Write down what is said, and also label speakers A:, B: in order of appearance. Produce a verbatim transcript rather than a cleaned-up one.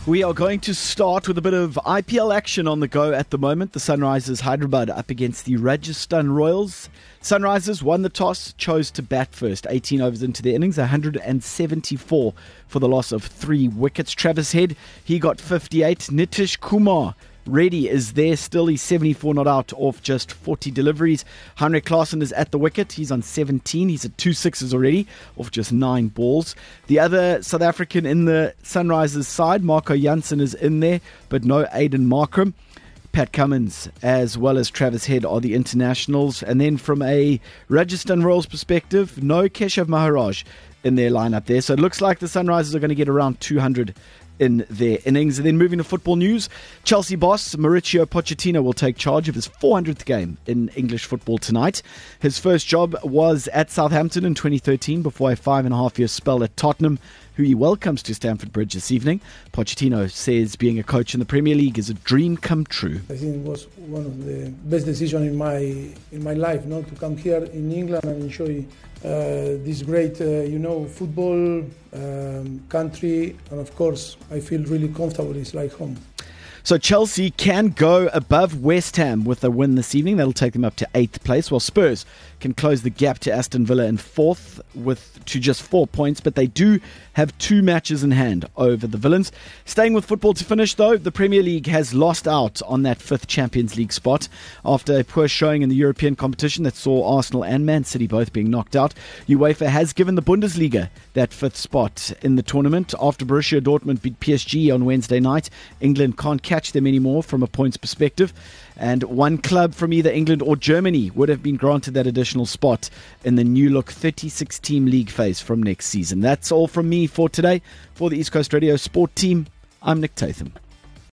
A: We are going to start with a bit of I P L action on the go at the moment. The Sunrisers Hyderabad up against the Rajasthan Royals. Sunrisers won the toss, chose to bat first. eighteen overs into their innings, one hundred seventy-four for the loss of three wickets. Travis Head, he got fifty-eight. Nitish Kumar Reddy is there still. He's seventy-four not out off just forty deliveries. Heinrich Klaasen is at the wicket. He's on seventeen. He's at two sixes already off just nine balls. The other South African in the Sunrisers side, Marco Jansen, is in there, but no Aiden Markram. Pat Cummins as well as Travis Head are the internationals. And then from a Rajasthan Royals perspective, no Keshav Maharaj in their lineup there. So it looks like the Sunrisers are going to get around two hundred in their innings. And then moving to football news, Chelsea boss Mauricio Pochettino will take charge of his four hundredth game in English football tonight. His first job was at Southampton in twenty thirteen before a five and a half year spell at Tottenham, who he welcomes to Stamford Bridge this evening. Pochettino says being a coach in the Premier League is a dream come true.
B: I think it was one of the best decisions in my in my life, not to come here in England and enjoy uh, this great, uh, you know, football um, country, and of course, I feel really comfortable. It's like home.
A: So Chelsea can go above West Ham with a win this evening. That'll take them up to eighth place, while Spurs can close the gap to Aston Villa in fourth with to just four points, but they do have two matches in hand over the Villains. Staying with football to finish, though, the Premier League has lost out on that fifth Champions League spot after a poor showing in the European competition that saw Arsenal and Man City both being knocked out. UEFA has given the Bundesliga that fifth spot in the tournament after Borussia Dortmund beat P S G on Wednesday night. England can't catch them anymore from a points perspective, and one club from either England or Germany would have been granted that additional spot in the new look thirty-six team league phase from next season. That's all from me for today. For the East Coast Radio Sport Team, I'm Nick Tatham.